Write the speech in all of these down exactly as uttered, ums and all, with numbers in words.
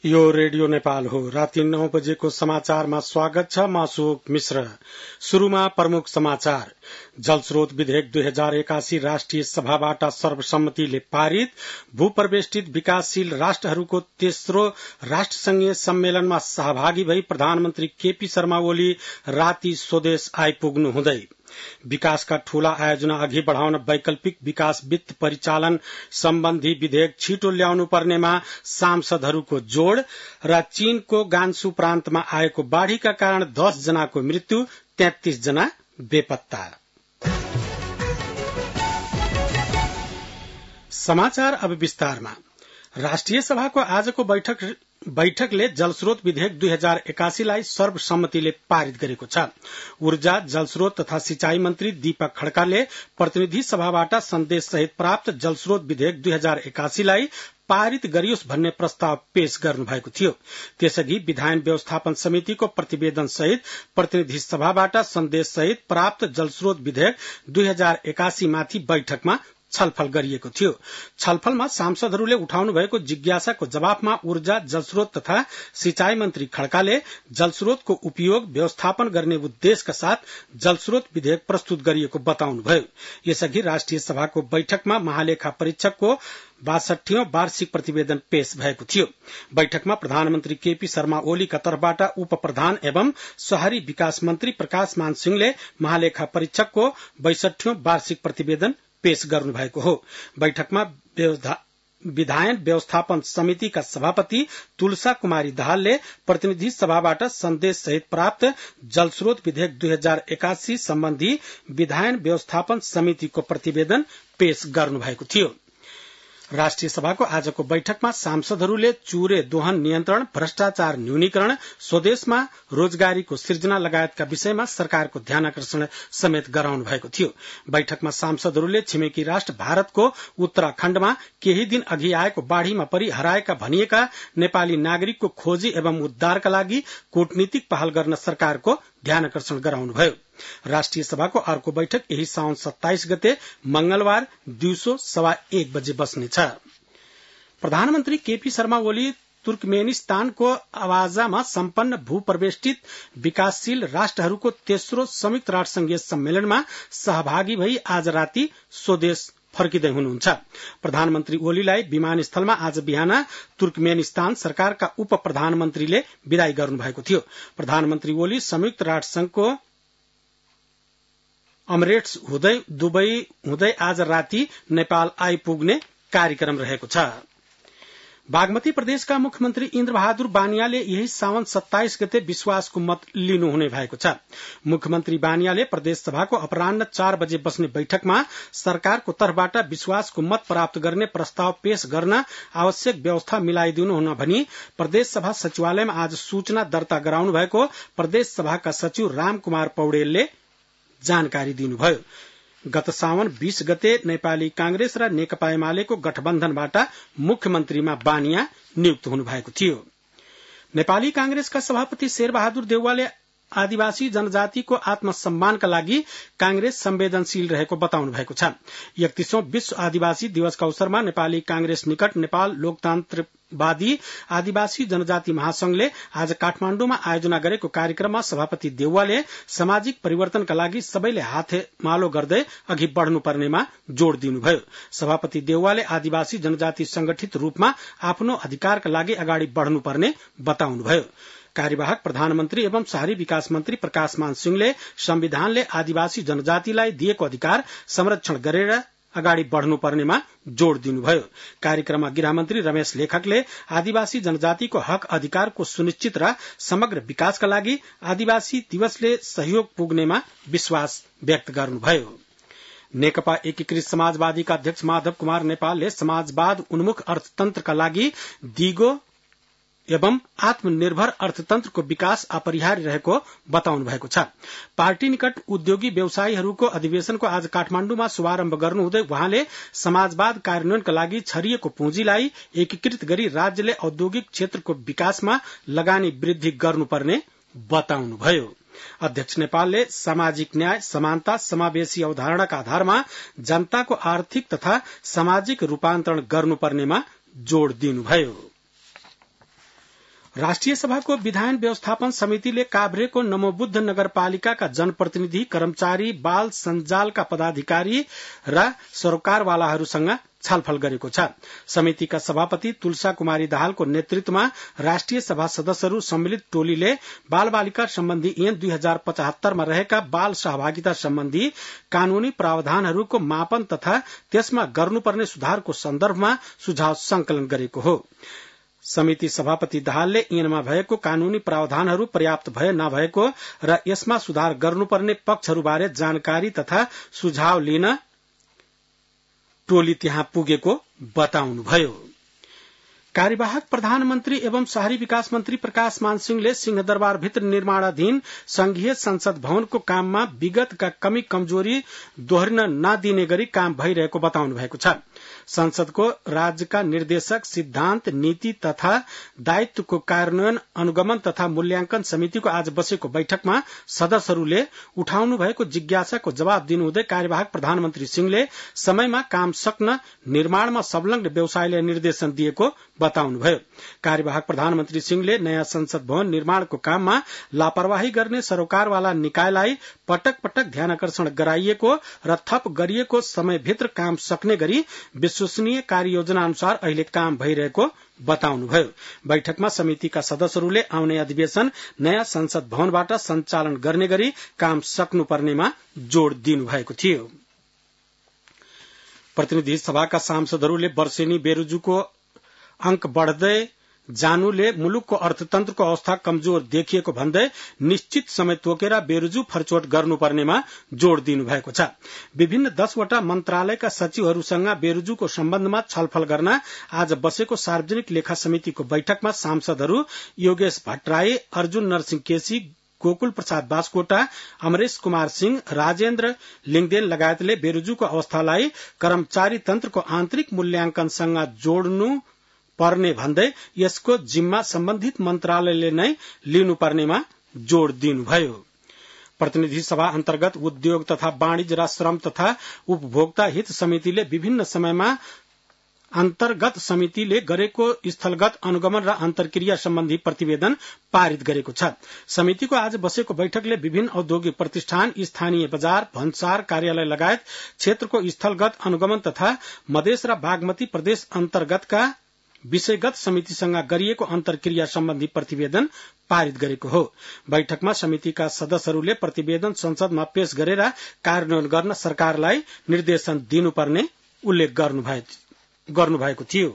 यो रेडियो नेपाल हो। राति नौ बजेको समाचारमा स्वागत छ। म अशोक मिश्र। शुरूमा प्रमुख समाचार। जलस्रोत विधेयक दुई हजार एकासी राष्ट्रिय सभाबाट सर्वसम्मतिले पारित। भूप्रवेष्टित विकासशील राष्ट्रहरूको तेस्रो राष्ट्रसंघीय सम्मेलनमा सहभागी भई प्रधानमन्त्री केपी शर्मा ओली राति स्वदेश आइपुग्नु हुँदै विकासका ठूला आयोजना अघि बढ़ाउन वैकल्पिक विकास वित्त परिचालन सम्बन्धी विधेयक छिटो ल्याउनु पर्नेमा सांसदहरूको जोड़ र चीनको गान्सु प्रान्तमा आएको बाढ़ीका कारण दस जनाको मृत्यु, तैंतीस जना बेपत्ता। समाचार अब विस्तारमा। राष्ट्रिय सभाको आजको बैठक बैठकले जलस्रोत विधेयक दुई हजार एकासीलाई सर्वसम्मतिले पारित गरेको छ। ऊर्जा, जलस्रोत तथा सिंचाई मन्त्री दीपक खड्काले प्रतिनिधि सभाबाट सन्देश सहित प्राप्त जलस्रोत विधेयक दुई हजार एकासीलाई पारित गरियोस् भन्ने प्रस्ताव पेश गर्नुभएको थियो। त्यसअघि विधायन व्यवस्थापन समितिको प्रतिवेदन सहित प्रतिनिधि सभाबाट सन्देश सहित प्राप्त जलस्रोत विधेयक दुई हजार एकासी माथि बैठकमा छलफल गरिएको थियो। छलफलमा सांसदहरूले उठाउनु भएको जिज्ञासाको जवाफमा ऊर्जा, जलस्रोत तथा सिंचाई मन्त्री खड्काले जलस्रोतको उपयोग व्यवस्थापन गर्ने उद्देश्यका साथ जलस्रोत विधेयक प्रस्तुत गरिएको बताउनुभयो। यसअघि राष्ट्रिय सभाको बैठकमा महालेखा परीक्षकको बासठीौं वार्षिक प्रतिवेदन पेश भएको थियो। बैठकमा प्रधानमन्त्री केपी शर्मा ओलीका तर्फबाट उप प्रधान एवं शहरी विकास मन्त्री प्रकाश मान सिंहले महालेखा परीक्षकको बैसठीौं वार्षिक प्रतिवेदन पेश गर्नुभएको हो। बैठकमा विधायन व्यवस्थापन समितिका सभापति तुलसा कुमारी दाहालले प्रतिनिधि सभाबाट सन्देश सहित प्राप्त जलस्रोत विधेयक दुई हजार एकासी सम्बन्धी विधायन व्यवस्थापन समितिको प्रतिवेदन पेश गर्नुभएको थियो। राष्ट्रिय सभाको आजको बैठकमा सांसदहरूले चुरे दोहन नियन्त्रण, भ्रष्टाचार न्यूनीकरण, स्वदेशमा रोजगारीको सृजना लगायतका विषयमा सरकारको ध्यानाकर्षण समेत गराउनु भएको थियो। बैठकमा सांसदहरूले छिमेकी राष्ट्र भारतको उत्तराखण्डमा केही दिन अघि आएको बाढ़ीमा परि हराएका भनिएका नेपाली नागरिकको खोजी एवं उद्धारका लागि कूटनीतिक पहल गर्न सरकारको ध्यानाकर्षण गराउनुभयो। राष्ट्रिय सभाको अर्को बैठक यही साउन सत्ताइस गते मंगलबार दिउँसो सवा एक बजे बस्नेछ। प्रधानमन्त्री केपी शर्मा ओली तुर्कमेनिस्तानको आवाजामा सम्पन्न भूप्रवेष्टित विकासशील राष्ट्रहरूको तेस्रो संयुक्त राष्ट्रसंघीय सम्मेलनमा सहभागी भई आज राति स्वदेश फर्किँदै हुनुहुन्छ। प्रधानमन्त्री ओलीलाई विमानस्थलमा आज बिहान तुर्कमेनिस्तान सरकारका उप प्रधानमन्त्रीले विदाई गर्नुभएको थियो। प्रधानमन्त्री ओली संयुक्त राष्ट्रसंघको अमरेट्स हुँदै दुबई हुँदै आज राति नेपाल आइपुग्ने कार्यक्रम रहेको छ। बागमती प्रदेशका मुख्यमन्त्री इन्द्र बहादुर बानियाले यही साउन सत्ताइस गते विश्वासको मत लिनुहुने भएको छ। मुख्यमन्त्री बानियाले प्रदेश सभाको अपराह्न चार बजे बस्ने बैठकमा सरकारको तर्फबाट विश्वासको मत प्राप्त गर्ने प्रस्ताव पेश गर्न आवश्यक व्यवस्था मिलाइदिनुहुन भनी प्रदेश सभा सचिवालयमा आज सूचना दर्ता गराउनु भएको प्रदेश सभाका सचिव राम कुमार पौडेलले जानकारी दिनुभयो। गत साउन बीस गते नेपाली कांग्रेस र नेकपा एमालेको गठबन्धनबाट मुख्यमन्त्रीमा बानिया नियुक्त हुनुभएको थियो। नेपाली कांग्रेसका सभापति शेरबहादुर देउवाले आदिवासी जनजातिको आत्मसम्मानका लागि कांग्रेस संवेदनशील रहेको बताउनु भएको छ। एकतीसौं विश्व आदिवासी दिवसका अवसरमा नेपाली कांग्रेस निकट नेपाल लोकतन्त्रवादी आदिवासी जनजाति महासंघले आज काठमाण्डुमा आयोजना गरेको कार्यक्रममा सभापति देउवाले सामाजिक परिवर्तनका लागि सबैले हातेमालो गर्दै अघि बढ़नुपर्नेमा जोड़ दिनुभयो। सभापति देउवाले आदिवासी जनजाति संगठित रूपमा आफ्नो अधिकारका लागि अगाडि बढ़नुपर्ने बताउनुभयो। कार्यवाहक प्रधानमन्त्री एवं शहरी विकास मन्त्री प्रकाश मान सिंहले संविधानले आदिवासी जनजातिलाई दिएको अधिकार संरक्षण गरेर अगाडि बढ़नुपर्नेमा जोड़ दिनुभयो। कार्यक्रममा गृहमन्त्री रमेश लेखकले आदिवासी जनजातिको हक अधिकारको सुनिश्चित र समग्र विकासका लागि आदिवासी दिवसले सहयोग पुग्नेमा विश्वास व्यक्त गर्नुभयो। नेकपा एकीकृत समाजवादीका अध्यक्ष माधव कुमार नेपालले समाजवाद उन्मुख अर्थतन्त्रका लागि दिगो एवं आत्मनिर्भर अर्थतन्त्रको विकास अपरिहार्य रहेको बताउनु भएको छ। पार्टी निकट उद्योगी व्यवसायीहरूको अधिवेशनको आज काठमाण्डुमा शुभारम्भ गर्नुहुँदै वहाँले समाजवाद कार्यान्वयनका लागि छरिएको पुँजीलाई एकीकृत गरी राज्यले औद्योगिक क्षेत्रको विकासमा लगानी वृद्धि गर्नुपर्ने बताउनुभयो। अध्यक्ष नेपालले सामाजिक न्याय, समानता, समावेशी अवधारणाका आधारमा जनताको आर्थिक तथा सामाजिक रूपान्तरण गर्नुपर्नेमा जोड़ दिनुभयो। राष्ट्रिय सभाको विधान व्यवस्थापन समितिले काभ्रेको नमोबुद्ध नगरपालिकाका जनप्रतिनिधि, कर्मचारी, बाल सञ्जालका पदाधिकारी र सरकारवालाहरूसँग छलफल गरेको छ। समितिका सभापति तुलसा कुमारी दाहालको नेतृत्वमा राष्ट्रिय सभा सदस्यहरू सम्मिलित टोलीले बाल बालिका सम्बन्धी ऐन दुई हजार पचहत्तरमा रहेका बाल सहभागिता सम्बन्धी कानूनी प्रावधानहरूको मापन तथा त्यसमा गर्नुपर्ने सुधारको सन्दर्भमा सुझाव संकलन गरेको हो। समिति सभापति दाहालले ऐनमा भएको कानूनी प्रावधानहरू पर्याप्त भए नभएको र यसमा सुधार गर्नुपर्ने पक्षहरूबारे जानकारी तथा सुझाव लिन टोली त्यहाँ पुगेको बताउनुभयो। कार्यवाहक प्रधानमन्त्री एवं शहरी विकास मन्त्री प्रकाश मान सिंहले सिंहदरबार भित्र निर्माणाधीन संघीय संसद भवनको काममा विगतका कमी कमजोरी दोहोरिन नदिने गरी काम भइरहेको बताउनु भएको छ। संसदको राज्यका निर्देशक सिद्धान्त, नीति तथा दायित्वको कार्यान्वयन, अनुगमन तथा मूल्याङ्कन समितिको आज बसेको बैठकमा सदस्यहरूले उठाउनु भएको जिज्ञासाको जवाब दिनुहुँदै कार्यवाहक प्रधानमन्त्री सिंहले समयमा काम सक्न निर्माणमा संलग्न व्यवसायलाई निर्देशन दिएको बताउनुभयो। कार्यवाहक प्रधानमन्त्री सिंहले नयाँ संसद भवन निर्माणको काममा लापरवाही गर्ने सरोकारवाला निकायलाई पटक पटक ध्यानकर्षण गराइएको र थप गरिएको समयभित्र काम सक्ने गरी विश्वसनीय कार्ययोजना अनुसार अहिले काम भइरहेको बताउनुभयो। बैठकमा समितिका सदस्यहरूले आउने अधिवेशन नयाँ संसद भवनबाट सञ्चालन गर्ने गरी काम सक्नुपर्नेमा जोड़ दिनुभएको थियो। प्रतिनिधि सभाका सांसदहरूले वर्षेनी बेरोजुको अंक बढ़दै जानुले मुलुकको अर्थतन्त्रको अवस्था कमजोर देखिएको भन्दै निश्चित समय तोकेर बेरोजु फरचोट गर्नुपर्नेमा जोड़ दिनुभएको छ। विभिन्न दसवटा मन्त्रालयका सचिवहरूसँग बेरोजुको सम्बन्धमा छलफल गर्न आज बसेको सार्वजनिक लेखा समितिको बैठकमा सांसदहरू योगेश भट्टराई, अर्जुन नरसिंह केसी, गोकुल प्रसाद बास्कोटा, अमरेश कुमार सिंह, राजेन्द्र लिङदेन लगायतले बेरोजुको अवस्थालाई कर्मचारी तन्त्रको आन्तरिक मूल्याङ्कनसँग जोड्नु पर्ने भन्दै यसको जिम्मा सम्बन्धित मन्त्रालयले नै लिनुपर्नेमा जोड़ दिनुभयो। प्रतिनिधि सभा अन्तर्गत उद्योग तथा वाणिज्य र श्रम तथा उपभोक्ता हित समितिले विभिन्न समयमा अन्तर्गत समितिले गरेको स्थलगत अनुगमन र अन्तर्क्रिया सम्बन्धी प्रतिवेदन पारित गरेको छ। समितिको आज बसेको बैठकले विभिन्न औद्योगिक प्रतिष्ठान, स्थानीय बजार, भन्सार कार्यालय लगायत क्षेत्रको स्थलगत अनुगमन तथा मधेस र बागमती प्रदेश अन्तर्गतका विषयगत समितिसँग गरिएको अन्तर्क्रिया सम्बन्धी प्रतिवेदन पारित गरेको हो। बैठकमा समितिका सदस्यहरूले प्रतिवेदन संसदमा पेश गरेर कार्यान्वयन गर्न सरकारलाई निर्देशन दिनुपर्ने उल्लेख गर्नुभएको थियो।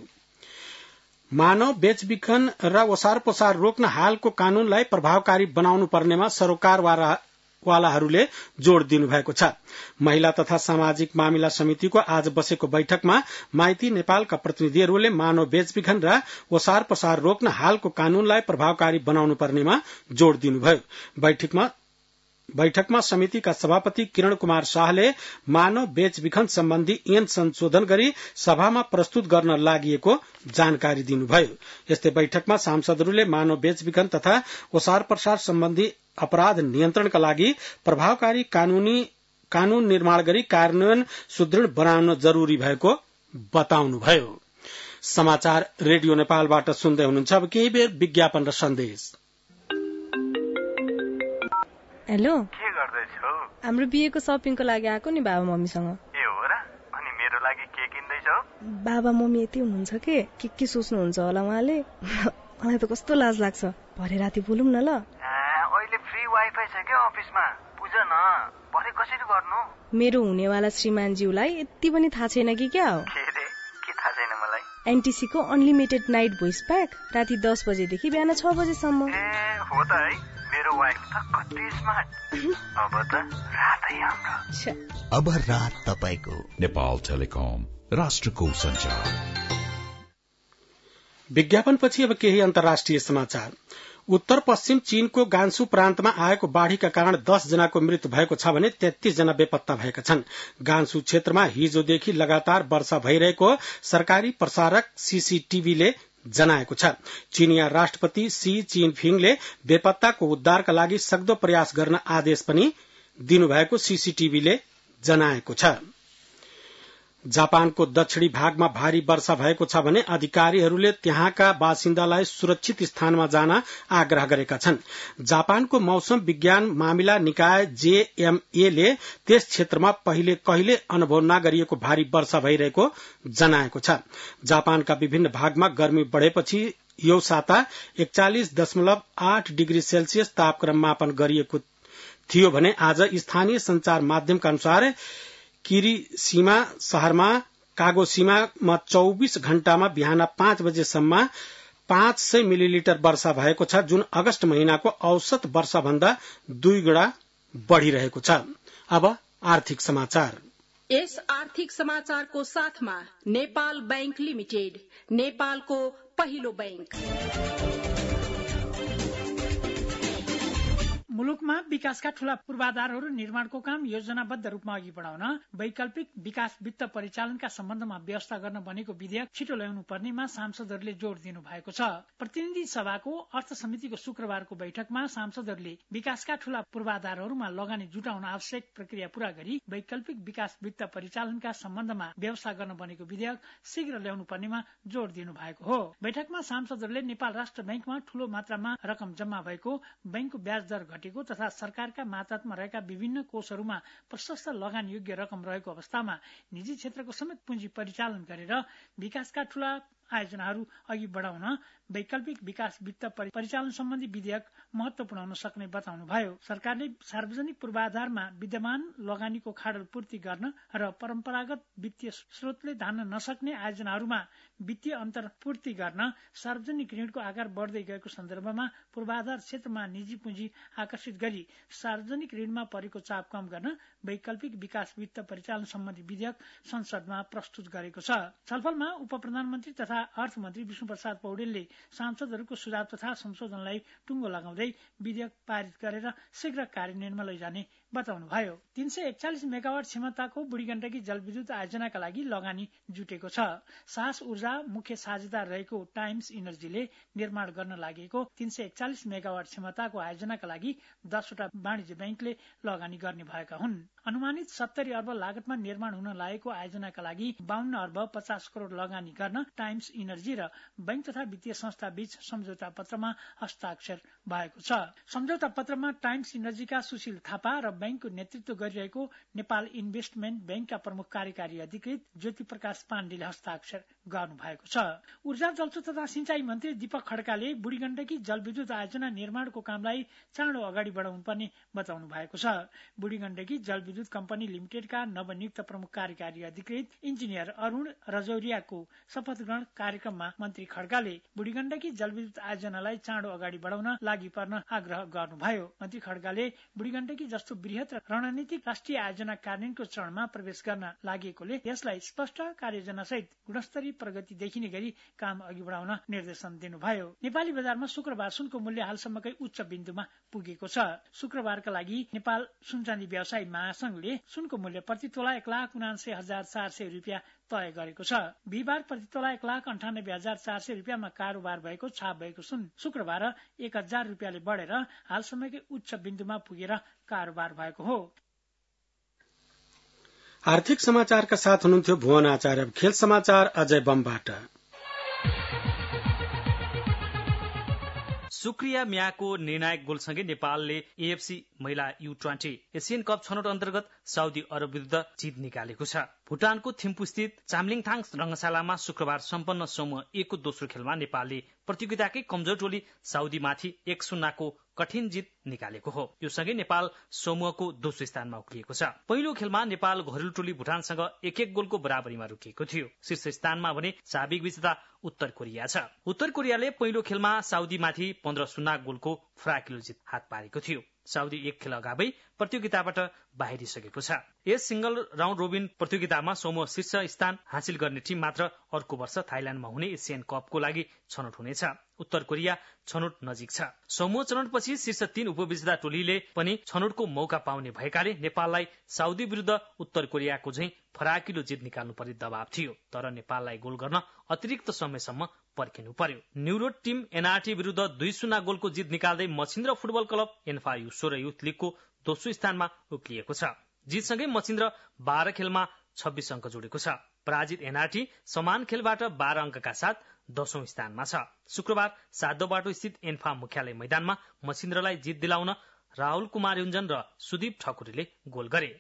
मानव बेचबिखन र ओसार पसार रोक्न हालको कानूनलाई प्रभावकारी बनाउनु पर्नेमा सरोकारवाला वालाहरूले जोड़ दिनुभएको छ। महिला तथा सामाजिक मामिला समितिको आज बसेको बैठकमा माइती नेपालका प्रतिनिधिहरूले मानव बेचबिखन र ओसार पसार रोक्न हालको कानूनलाई प्रभावकारी बनाउनु पर्नेमा जोड़ दिनुभयो। बैठकमा बैठकमा समितिका सभापति किरण कुमार शाहले मानव बेचबिखन सम्बन्धी ऐन संशोधन गरी सभामा प्रस्तुत गर्न लागिएको जानकारी दिनुभयो। यस्तै बैठकमा सांसदहरूले मानव बेचबिखन तथा ओसार पसार सम्बन्धी अपराध नियन्त्रणका लागि प्रभावकारी कानूनी कानून निर्माण गरी कार्यान्वयन सुदृढ़ बनाउन जरूरी भएको बताउनुभयो। समाचार रेडियो नेपालबाट सुन्दै हुनुहुन्छ। अब केही बेर विज्ञापन र सन्देश। हेलो, के गर्दैछौ? हाम्रो बिहेको शपिङको लागि आएको नि बाबा मम्मीसँग। ए हो र? अनि मेरो लागि के किन्दैछौ? बाबा मम्मी यति हुनुहुन्छ के के के सोच्नुहुन्छ होला उहाँले। मलाई त कस्तो लाज लाग्छ। भरे राति बोलौँ न ल। अहिले फ्री वाइफाई छ के अफिसमा? बुझ न, भरे कसरी गर्नु? मेरो हुनेवाला श्रीमानज्यूलाई यति पनि थाहा छैन कि क्या हो? के रे? के थाहा छैन मलाई? एनटीसी को अनलिमिटेड नाइट भोइस प्याक राति दस बजेदेखि बिहान छ बजेसम्म। ए हो त है, मेरो वाइफ त कति स्मार्ट। अब त रातै हाम्रो। अब रात तपाईको। नेपाल टेलिकम, राष्ट्रको सञ्चार। विज्ञापनपछि अब केही अन्तर्राष्ट्रिय समाचार। उत्तर पश्चिम चीनको गान्सु प्रान्तमा आएको बाढ़ीका कारण दस जनाको मृत्यु भएको छ भने तेत्तीस जना बेपत्ता भएका छन्। गान्सु क्षेत्रमा हिजोदेखि लगातार वर्षा भइरहेको सरकारी प्रसारक सीसीटीभीले जनाएको छ। चीनिया राष्ट्रपति सी चिनफिङले बेपत्ताको उद्धारका लागि सक्दो प्रयास गर्न आदेश पनि दिनुभएको सीसीटीभीले जनाएको छ। जापानको दक्षिणी भागमा भारी वर्षा भएको छ भने अधिकारीहरूले त्यहाँका बासिन्दालाई सुरक्षित स्थानमा जान आग्रह गरेका छन्। जापानको मौसम विज्ञान मामिला निकाय जेएमए ले त्यस क्षेत्रमा पहिले कहिले अनुभव नगरिएको भारी वर्षा भइरहेको जनाएको छ। जापानका विभिन्न भागमा गर्मी बढेपछि यो साता एकचालिस दशमलव आठ डिग्री सेल्सियस तापक्रम मापन गरिएको थियो भने आज स्थानीय संचार माध्यमका अनुसार किरीसीमा शहरमा कागोसीमामा चौबीस घण्टामा बिहान पाँच बजेसम्म पाँच सय मिलिलिटर वर्षा भएको छ, जुन अगस्त महिनाको औसत वर्षा भन्दा दुई गुणा बढ़िरहेको छ। अब आर्थिक समाचार। यस आर्थिक समाचारको साथमा नेपाल बैंक लिमिटेड, नेपालको पहिलो बैंक। मुलुकमा विकासका ठूला पूर्वाधारहरू निर्माणको काम योजनाबद्ध रूपमा अघि बढाउन वैकल्पिक विकास वित्त परिचालनका सम्बन्धमा व्यवस्था गर्न बनेको विधेयक छिटो ल्याउनु पर्नेमा सांसदहरूले जोड़ दिनु भएको छ। प्रतिनिधि सभाको अर्थ समितिको शुक्रबारको बैठकमा सांसदहरूले विकासका ठूला पूर्वाधारहरूमा लगानी जुटाउन आवश्यक प्रक्रिया पूरा गरी वैकल्पिक विकास वित्त परिचालनका सम्बन्धमा व्यवस्था गर्न बनेको विधेयक शीघ्र ल्याउनु पर्नेमा जोड़ दिनु भएको हो। बैठकमा सांसदहरूले नेपाल राष्ट्र बैंकमा ठूलो मात्रामा रकम जम्मा भएको, बैंकको ब्याज दर घटेको तथा सरकारका मातहतमा रहेका विभिन्न कोषहरूमा प्रशस्त लगान योग्य रकम रहेको अवस्थामा निजी क्षेत्रको समेत पुँजी परिचालन गरेर विकासका ठूला आयोजनाहरू अघि बढाउन वैकल्पिक विकास वित्त परिचालन सम्बन्धी विधेयक महत्वपूर्ण हुन सक्ने बताउनुभयो। सरकारले सार्वजनिक पूर्वाधारमा विद्यमान लगानीको खाडल पूर्ति गर्न र परम्परागत वित्तीय स्रोतले धान्न नसक्ने आयोजनाहरूमा वित्तीय अन्तर्पूर्ति गर्न सार्वजनिक ऋणको आकार बढ्दै गएको सन्दर्भमा पूर्वाधार क्षेत्रमा निजी पुँजी आकर्षित गरी सार्वजनिक ऋणमा परेको चाप कम गर्न वैकल्पिक विकास वित्त परिचालन सम्बन्धी विधेयक संसदमा प्रस्तुत गरेको छ। छलफलमा उप प्रधानमन्त्री तथा अर्थमन्त्री विष्णु प्रसाद पौडेलले सांसदहरूको सुझाव तथा संशोधनलाई टुङ्गो लगाउँदै विधेयक पारित गरेर शीघ्र कार्यान्वयनमा लैजाने बताउनुभयो। तीन सय एकचालिस मेगावाट क्षमताको बुढीगण्डकी जलविद्युत आयोजनाका लागि लगानी जुटेको छ। साहस ऊर्जा मुख्य साझेदार रहेको टाइम्स इनर्जीले निर्माण गर्न लागेको तीन सय एकचालिस मेगावाट क्षमताको आयोजनाका लागि दसवटा वाणिज्य बैंकले लगानी गर्ने भएका हुन्। अनुमानित सत्तरी अर्ब लागतमा निर्माण हुन लागेको आयोजनाका लागि बाहन्न अर्ब पचास करोड़ लगानी गर्न टाइम्स इनर्जी र बैंक तथा वित्तीय संस्था बीच सम्झौता पत्रमा हस्ताक्षर भएको छ। सम्झौता पत्रमा टाइम्स इनर्जीका सुशील थापा र बैंकको नेतृत्व गरिरहेको नेपाल इन्भेस्टमेन्ट बैंकका प्रमुख कार्यकारी अधिकृत ज्योति प्रकाश पाण्डेले हस्ताक्षर गर्नु भएको छ। ऊर्जा जलस्रोत तथा सिंचाई मन्त्री दीपक खड्काले बुढीगण्डकी जलविद्युत आयोजना निर्माणको कामलाई चाँडो अगाडि बढाउनु पर्ने बताउनु भएको छ। बुढीगण्डकी जलविद्युत कम्पनी लिमिटेडका नवनियुक्त प्रमुख कार्यकारी अधिकृत इन्जिनियर अरूण रजौरियाको शपथ ग्रहण कार्यक्रममा मन्त्री खड्काले बुढीगण्डकी जलविद्युत आयोजनालाई चाँडो अगाडि बढाउन लागि पर्न आग्रह गर्नुभयो। मन्त्री खड्काले बुढीगण्डकी जस्तो वृहत र रणनीतिक राष्ट्रिय आयोजना कार्यान्वयनको चरणमा प्रवेश गर्न लागेकोले यसलाई स्पष्ट कार्ययोजना सहित गुणस्तरीय प्रगति देखिने गरी काम अघि बढाउन निर्देशन दिनुभयो। नेपाली बजारमा शुक्रबार सुनको मूल्य हालसम्मकै उच्च बिन्दुमा पुगेको छ। शुक्रबारका लागि नेपाल सुनचाँदी व्यवसायी महासंघले सुनको मूल्य प्रति तोला एक लाख उनान्सय हजार चार सय रुपियाँ तय गरेको छ। बिहिबार प्रति तोला एक लाख अन्ठानब्बे हजार चार सय रुपियाँमा कारोबार भएको छाप भएको सुन शुक्रबार एक हजार रुपियाँले बढेर हालसम्मकै उच्च बिन्दुमा पुगेर कारोबार भएको हो। आर्थिक समाचारका साथ हुनुहुन्थ्यो भुवन आचार्य। खेल समाचार अजय बमबाट। सुक्रिया म्याको निर्णायक गोलसँगै नेपालले एएफसी महिला यू ट्वेन्टी एसियन कप छनौट अन्तर्गत साउदी अरब विरुद्ध जित निकालेको छ। भुटानको थिम्पू स्थित चामलिङथाङ रंगशालामा शुक्रबार सम्पन्न समूह एकको दोस्रो खेलमा नेपालले प्रतियोगिताकै कमजोर टोली साउदीमाथि एक शून्यको कठिन जित निकालेको हो। यो सँगै नेपाल समूहको दोस्रो स्थानमा उक्लिएको छ। पहिलो खेलमा नेपाल घरेलु टोली भुटानसँग एक एक गोलको बराबरीमा रोकिएको थियो। शीर्ष स्थानमा भने साबिक विजेता उत्तर कोरिया छ। उत्तर कोरियाले पहिलो खेलमा साउदीमाथि पन्ध्र शून्य गोलको फराकिलो जित हात पारेको थियो। साउदी एक खेल अगावै प्रतियोगिताबाट बाहिरिसकेको छ। यस सिंगल राउन्ड रोबिन प्रतियोगितामा समूह शीर्ष स्थान हासिल गर्ने टिम मात्र अर्को वर्ष थाइल्याण्डमा हुने एसियन कपको लागि छनौट हुनेछ। उत्तर कोरिया छनौट नजिक छ। समूह चरणपछि शीर्ष तीन उपविजेता टोलीले पनि छनौटको मौका पाउने भएकाले नेपाललाई साउदी विरुद्ध उत्तर कोरियाको झैं फराकिलो जित निकाल्नु पर्ने दबाव थियो। तर नेपाललाई गोल गर्न अतिरिक्त समयसम्म पर्खिनु पर्यो। न्युरोड टिम एनआरटी विरुद्ध दुई शून्य गोलको जित निकाल्दै Machhindra football club ANFA U सोह्र युथ लीगको दोस्रो स्थानमा उक्लिएको छ। जितसँगै मछिन्द्र बाह्र खेलमा छब्बीस अंक जोडेको छ। पराजित एनआरटी समान खेलबाट बाह्र अंकका साथ दशौं स्थानमा छ। शुक्रबार साधो बाटो स्थित एन्फा मुख्यालय मैदानमा मसिन्द्रलाई जित दिलाउन राहुल कुमार युञ्जन र सुदीप ठकुरीले गोल गरे।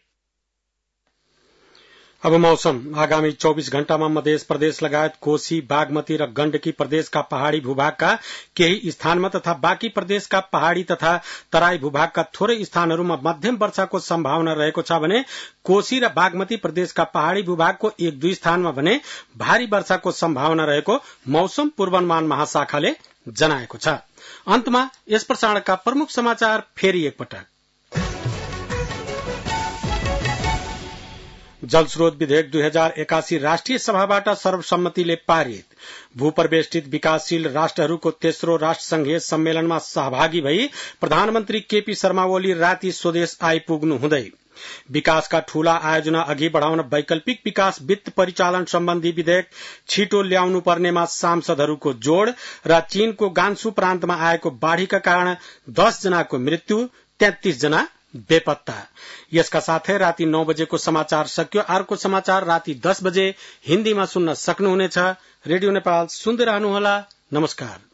अब मौसम। आगामी चौबीस घण्टामा मध्य प्रदेश लगायत कोशी, बागमती र गण्डकी प्रदेशका पहाड़ी भूभागका केही स्थानमा तथा बाँकी प्रदेशका पहाड़ी तथा तराई भूभागका थोरै स्थानहरूमा मध्यम वर्षाको सम्भावना रहेको छ भने कोशी र बागमती प्रदेशका पहाड़ी भूभागको एक दुई स्थानमा भने भारी वर्षाको सम्भावना रहेको मौसम पूर्वानुमान महाशाखाले जनाएको छ। अन्तमा यस प्रसारणका प्रमुख समाचार फेरि एकपटक। जलस्रोत विधेयक दुई हजार एकासी राष्ट्रिय सभाबाट सर्वसम्मतिले पारित। भूपर्वेष्टित विकासशील राष्ट्रहरूको तेस्रो राष्ट्रसंघीय सम्मेलनमा सहभागी भई प्रधानमन्त्री केपी शर्मा ओली राति स्वदेश आइपुग्नु हुँदै विकासका ठूला आयोजना अघि बढ़ाउन वैकल्पिक विकास वित्त परिचालन सम्बन्धी विधेयक छिटो ल्याउनु पर्नेमा सांसदहरूको जोड़ र चीनको गान्सु प्रान्तमा आएको बाढ़ीका कारण दस जनाको मृत्यु, तेत्तीस जना बेपत्ता। यसका साथै राति नौ बजेको समाचार सकियो। अर्को समाचार राति दस बजे हिन्दीमा सुन्न सक्नुहुनेछ। रेडियो नेपाल सुन्दै रहनुहोला। नमस्कार।